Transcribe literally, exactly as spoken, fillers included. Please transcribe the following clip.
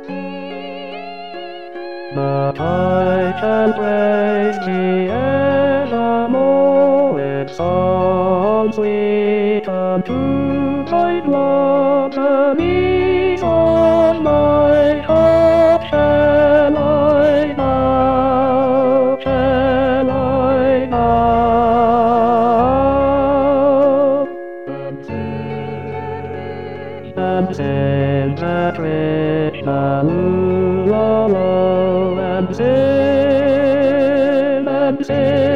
But I can't raise me evermore. It sounds sweet and true. I'd love the beat on my heart. Shall I now? Shall I now? And sing that rich la la la and sing and sing.